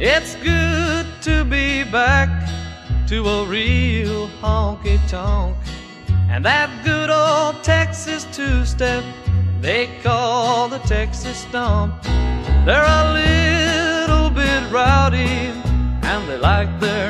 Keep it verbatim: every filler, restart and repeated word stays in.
It's good to be back to a real honky-tonk, and that good old Texas two-step they call the Texas Stomp. They're a little bit rowdy and they like their